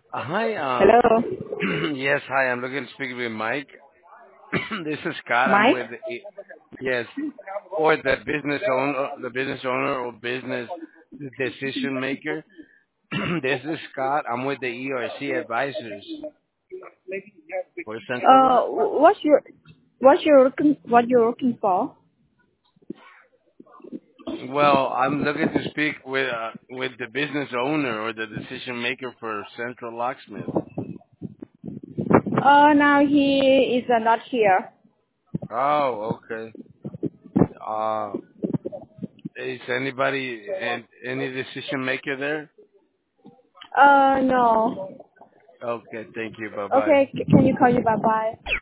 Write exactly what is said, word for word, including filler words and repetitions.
Uh, Hi, um, Hello, yes, hi. I'm looking to speak with Mike. This is Scott. I'm Mike. with the, yes, or the business owner, the business owner or business decision maker. This is Scott. I'm with the E R C Advisors for Central Uh, Lot. what's your what you're looking what you're looking for? Well, I'm looking to speak with uh, with the business owner or the decision maker for Central Locksmith. Uh, now he is uh, not here. Oh, okay. Uh, is anybody an- any decision maker there? Uh, no. Okay, thank you. Bye bye. Okay, c- can you call you? Bye bye.